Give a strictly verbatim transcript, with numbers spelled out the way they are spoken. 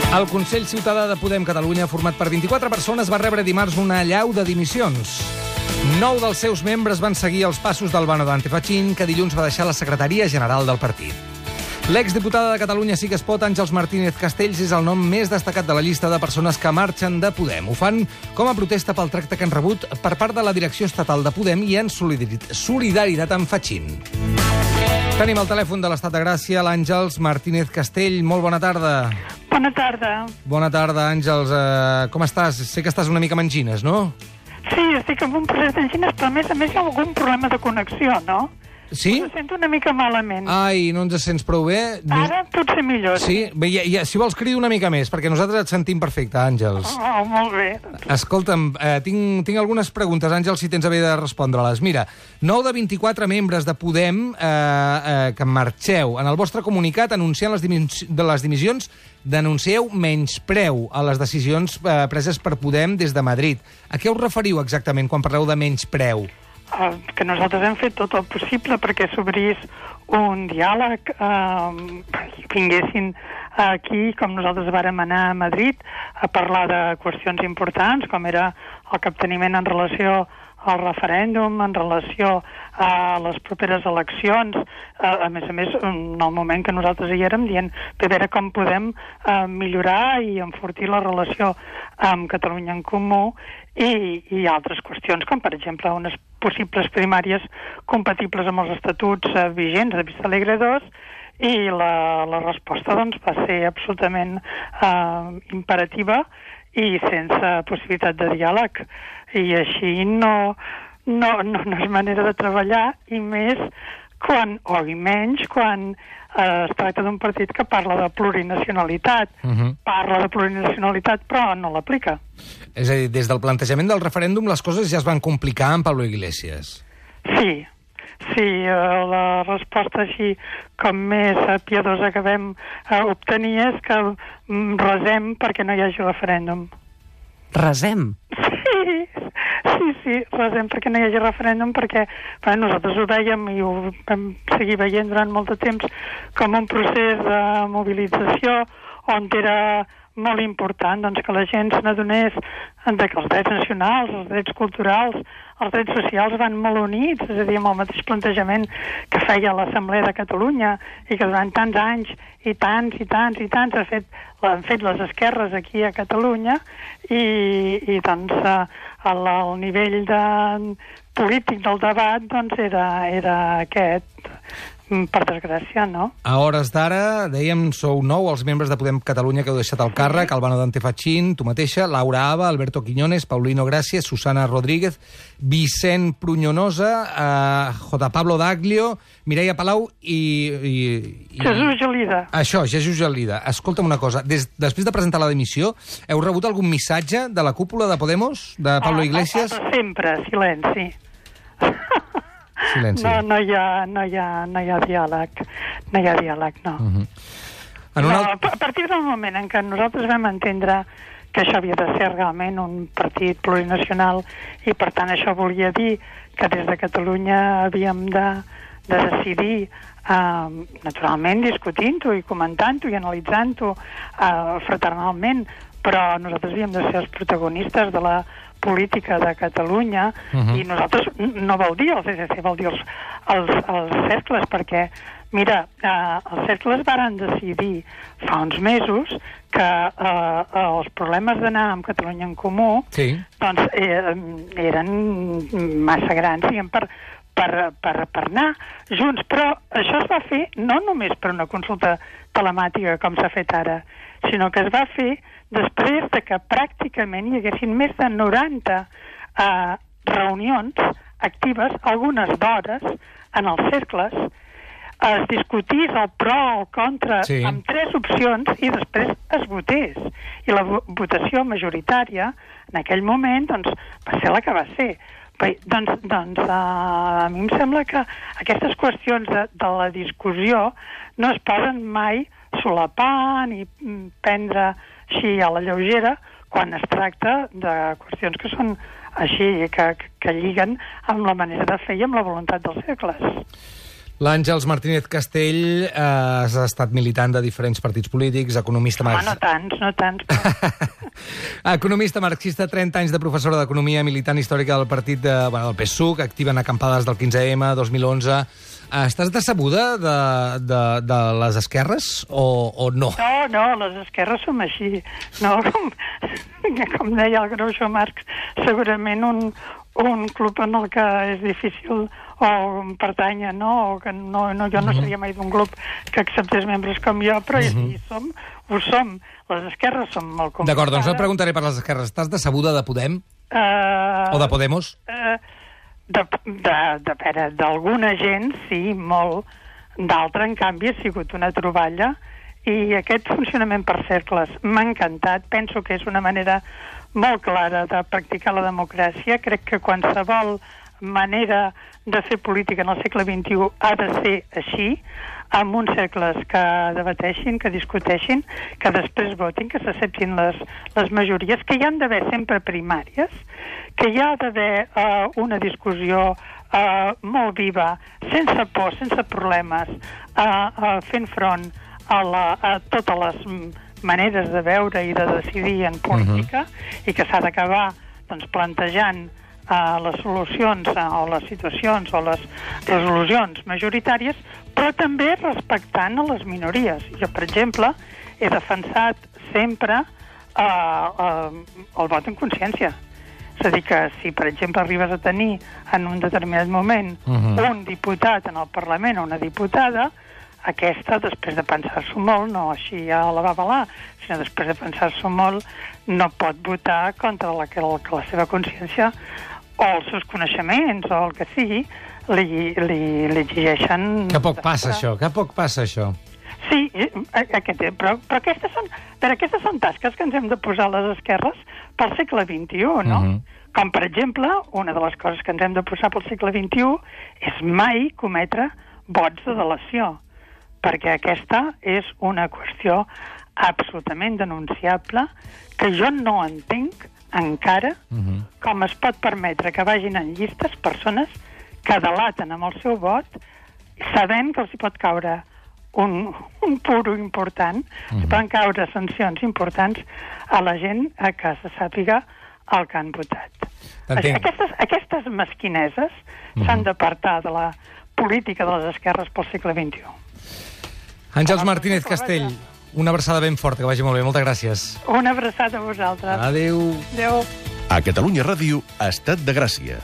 El Consell Ciutadà de Podem Catalunya, format per vint-i-quatre persones, va rebre dimarts una allau de dimissions. Nou dels seus membres van seguir els passos d'Albano Dante Fachin, que dilluns va deixar la secretaria general del partit. L'exdiputada de Catalunya Sí que es pot, Àngels Martínez Castells, és el nom més destacat de la llista de persones que marxen de Podem. Ho fan com a protesta pel tracte que han rebut per part de la direcció estatal de Podem i en solidaritat amb Fachin. Tenim al telèfon de l'Estat de Gràcia l'Àngels Martínez Castell. Molt bona tarda. Bona tarda. Bona tarda, Àngels. Uh, com estàs? Sé que estàs una mica amb angines, no? Sí, estic amb un procés d'angines, però a més a més hi ha algun problema de connexió, no? Sí? Em sento una mica malament. Ai, no ens sents prou bé? Ara potser millor. Sí? Bé, ja, ja, si vols crida una mica més, perquè nosaltres et sentim perfecte, Àngels. Oh, molt bé. Escolta'm, eh, tinc, tinc algunes preguntes, Àngels, si tens a bé de respondre-les. Mira, nou de vint-i-quatre membres de Podem eh, eh, que marxeu. En el vostre comunicat, anunciant les, dimis de les dimissions, denuncieu menyspreu a les decisions eh, preses per Podem des de Madrid. A què us referiu exactament quan parleu de menyspreu? Uh, que nosaltres hem fet tot el possible perquè s'obrís un diàleg, uh, i vinguessin aquí, com nosaltres vàrem anar a Madrid, a parlar de qüestions importants, com era el capteniment en relació al referèndum, en relació a les properes eleccions, a, a més a més, en el moment que nosaltres hi érem, dient a veure com podem uh, millorar i enfortir la relació amb Catalunya en Comú i, i altres qüestions, com per exemple unes possibles primàries compatibles amb els estatuts uh, vigents de Vista Alegre dos, i la, la resposta doncs, va ser absolutament uh, imperativa i sense possibilitat de diàleg. I així no, no, no, no és manera de treballar, i més quan, o i menys quan eh, es tracta d'un partit que parla de plurinacionalitat. Uh-huh. Parla de plurinacionalitat, però no l'aplica. És a dir, des del plantejament del referèndum les coses ja es van complicar amb Pablo Iglesias. Sí, sí, eh, la resposta així com més eh, piadosa que vam eh, obtenir és que mm, resem perquè no hi hagi referèndum. Resem? Sí, sí, sí, resem perquè no hi hagi referèndum, perquè bueno, nosaltres ho veiem i ho vam seguir veient durant molt de temps com un procés de mobilització on era molt important doncs, que la gent se n'adonés de que els drets nacionals, els drets culturals, els drets socials van molt units, és a dir, amb el mateix plantejament que feia l'Assemblea de Catalunya i que durant tants anys i tants i tants i tants ha fet, han fet les esquerres aquí a Catalunya i, i doncs el, el nivell de, polític del debat doncs era, era aquest, per desgràcia, no? A hores d'ara, dèiem, sou nou els membres de Podem Catalunya que heu deixat el càrrec, Albano Dante Fachin, tu mateixa, Laura Aba, Alberto Quiñones, Paulino Gràcies, Susana Rodríguez, Vicent Pruñonosa, eh, J. Pablo Daglio, Mireia Palau i... i, i... Jesús Gelida. Això, Jesús Gelida. Escolta'm una cosa, des, després de presentar la dimissió, heu rebut algun missatge de la cúpula de Podemos, de Pablo ah, Iglesias? Ah, sempre, silenci. Silenci. No, no hi ha, no hi ha, no hi ha diàleg, no hi ha diàleg, no. Uh-huh. En no una... A partir del moment en què nosaltres vam entendre que això havia de ser realment un partit plurinacional i per tant això volia dir que des de Catalunya havíem de, de decidir, eh, naturalment discutint-ho i comentant-ho i analitzant-ho eh, fraternalment, però nosaltres havíem de ser els protagonistes de la política de Catalunya. Uh-huh. I nosaltres no vol dir el C C C, vol dir els, els, els cercles, perquè mira, eh, els cercles varen decidir fa uns mesos que eh, els problemes d'anar amb Catalunya en Comú sí. doncs eh, eren massa grans, diguem, per, per, per, per anar junts, però això es va fer no només per una consulta telemàtica com s'ha fet ara, sinó que es va fer després de que pràcticament hi haguessin més de noranta eh, reunions actives, algunes d'hores, en els cercles, es discutís el pro o el contra sí. amb tres opcions i després es votés. I la votació majoritària, en aquell moment, doncs, va ser la que va ser. Bé, doncs, doncs uh, a mi em sembla que aquestes qüestions de, de la discussió no es poden mai solapar ni prendre així a la lleugera quan es tracta de qüestions que són així, que, que lliguen amb la manera de fer i amb la voluntat dels segles. L'Àngels Martínez Castell eh, has estat militant de diferents partits polítics, economista... Home, marx... no tants, no tants. Però... economista marxista, trenta anys de professora d'economia, militant històrica del partit de, bueno, del P SUC, activa en acampades del quinze ema, dos mil onze... Estàs decebuda de, de, de les esquerres o, o no? No, no, les esquerres som així. No, com, com deia el Groucho Marx, segurament un, un club en el que és difícil o pertànyer, no? O que no, no, jo no seria mai d'un club que acceptés membres com jo, però uh -huh. som, ho som. Les esquerres som molt complicades. D'acord, doncs no et preguntaré per les esquerres. Estàs decebuda de Podem? Uh, o de Podemos? Uh, De, de, de, de, d'alguna gent, sí, molt. D'altra, en canvi, ha sigut una troballa i aquest funcionament per cercles m'ha encantat. Penso que és una manera molt clara de practicar la democràcia. Crec que qualsevol manera de fer política en el segle vint-i-u ha de ser així, amb uns cercles que debateixin, que discuteixin, que després votin, que s'acceptin les, les majories, que hi han d'haver sempre primàries, que hi ha d'haver uh, una discussió uh, molt viva, sense por, sense problemes, uh, uh, fent front a, la, a totes les maneres de veure i de decidir en política, uh-huh. i que s'ha d'acabar doncs, plantejant uh, les solucions uh, o les situacions o les resolucions majoritàries, però també respectant a les minories. Jo, per exemple, he defensat sempre uh, uh, el vot en consciència. És a dir, que si, per exemple, arribes a tenir en un determinat moment uh-huh. un diputat en el Parlament o una diputada, aquesta, després de pensar-s'ho molt, no així ja la va avalar, sinó després de pensar-s'ho molt, no pot votar contra la que, la, que la seva consciència o els seus coneixements o el que sigui li, li, li exigeixen... Que poc passa això, que poc passa això. Sí, aquest, però, però aquestes, són, però aquestes són tasques que ens hem de posar a les esquerres pel segle vint-i-u, no? Uh-huh. Com, per exemple, una de les coses que ens hem de posar pel segle vint-i-u és mai cometre vots de delació, perquè aquesta és una qüestió absolutament denunciable que jo no entenc encara uh-huh. com es pot permetre que vagin en llistes persones que delaten amb el seu vot sabent que els hi pot caure un, un puro important, uh-huh. poden caure sancions importants a la gent a que se sàpiga el que han votat. Aquestes, aquestes mesquineses uh-huh. s'han d'apartar de la política de les esquerres pel segle vint-i-u. Àngels Martínez Castell, una abraçada ben forta, que vagi molt bé. Moltes gràcies. Una abraçada a vosaltres. Adéu. Adéu. A Catalunya Ràdio, Estat de Gràcia.